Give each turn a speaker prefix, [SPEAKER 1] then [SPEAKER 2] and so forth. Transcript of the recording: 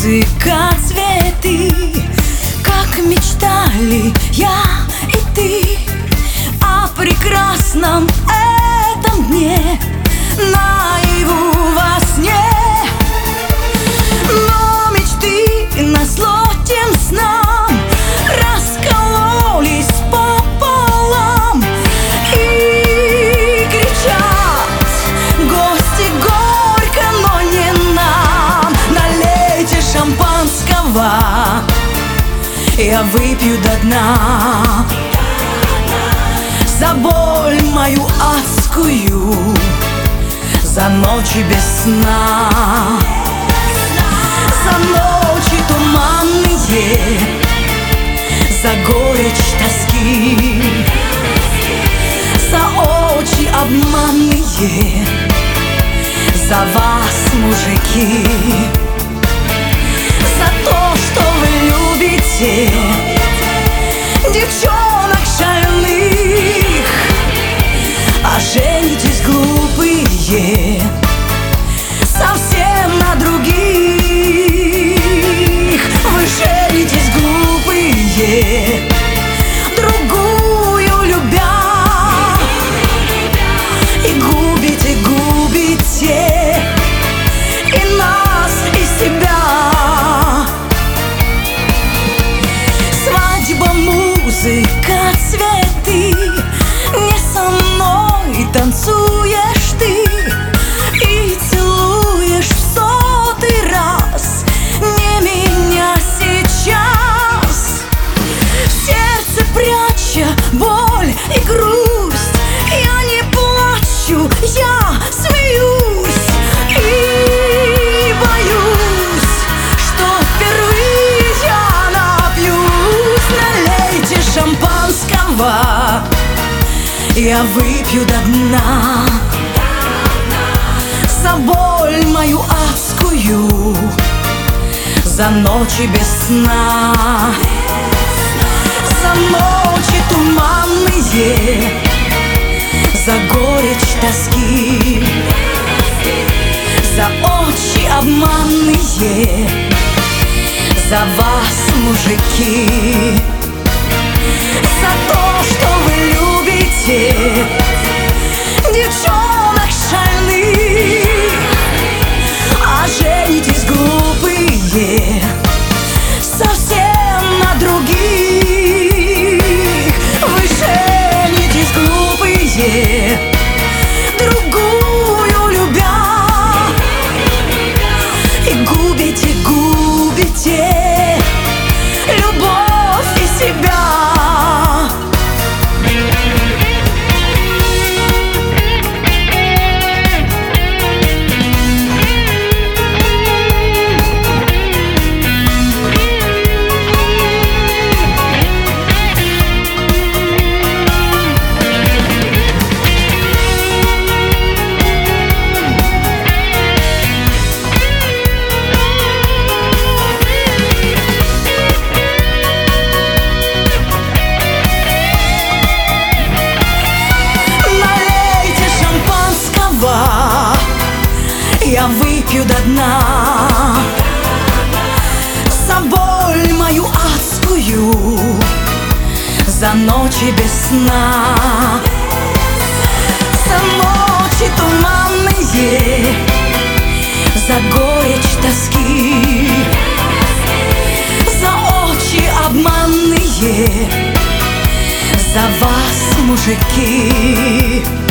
[SPEAKER 1] музыка, цветы, как мечтали я и ты о прекрасном этом дне, наяву во сне. Но мечты назло тем снам раскололись пополам и кричат гости горько, но не нам. Налейте шампанского, я выпью до дна за боль мою адскую, за ночи без сна, за ночи туманные, за горечь тоски, за очи обманные, за вас, мужики, за то, что вы любите девчонок шальных, а женитесь глупые совсем на других. Вы женитесь глупые, другую любя, и губите, губите и нас, и себя. Свадьба, музыка, цветы, не со мной танцуешь ты и целуешь в 100-й раз не меня сейчас. В сердце пряча боль и грусть, я не плачу, я смеюсь и боюсь, что впервые я напьюсь. Налейте шампанского, я выпью до дна за боль мою адскую, за ночи без сна, за ночи туманные, за горечь тоски, за очи обманные, за вас, мужики, за то, что вы любите девчонок шальных, а женитесь глупые совсем на других. Вы женитесь глупые, другую любя, и губите, губите любовь и себя. Я выпью до дна за боль мою адскую, за ночи без сна, за ночи туманные, за горечь тоски, за очи обманные, за вас, мужики.